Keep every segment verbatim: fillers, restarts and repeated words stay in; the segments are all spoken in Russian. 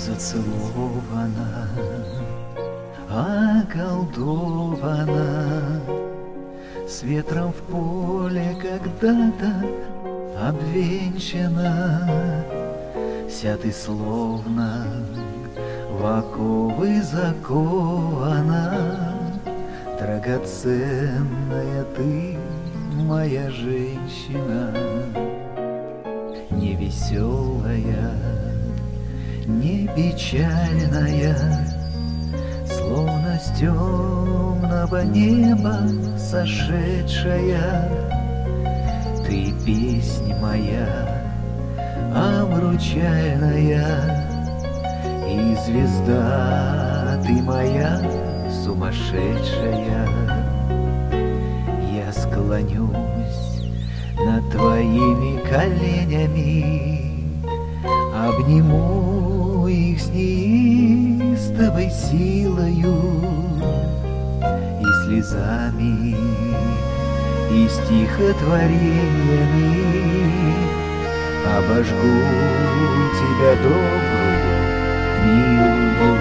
зацелована, околдована, с ветром в поле когда-то обвенчана. Ся ты словно в оковы закована, драгоценная ты, моя женщина. Не веселая, не печальная, словно с темного неба сошедшая, ты песнь моя обручальная, и звезда ты моя сумасшедшая. Я склонюсь над твоими коленями, обниму их с неистовой силою, и слезами, и стихотворениями обожгу тебя добрую, милую.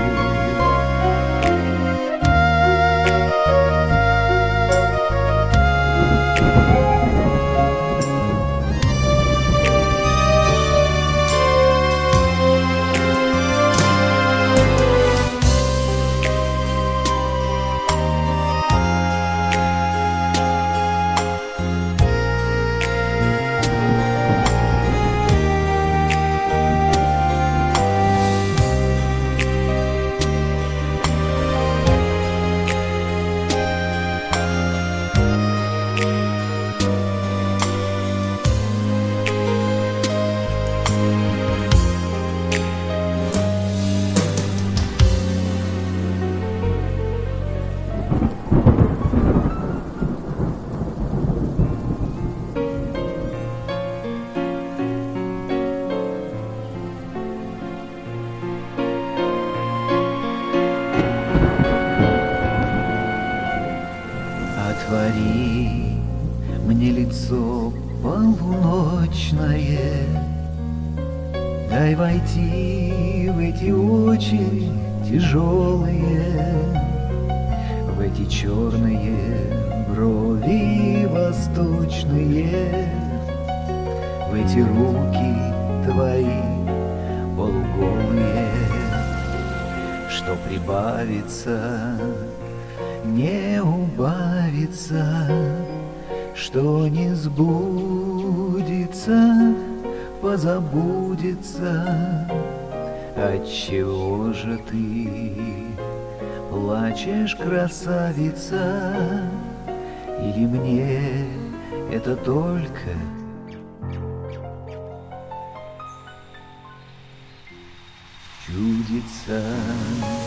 Отвори мне лицо полуночное, дай войти в эти очи тяжелые, в эти черные брови восточные, в эти руки твои полуголые. Что прибавится, не убавится, что не сбудется, позабудется. Отчего же ты плачешь, красавица? Или мне это только чудится?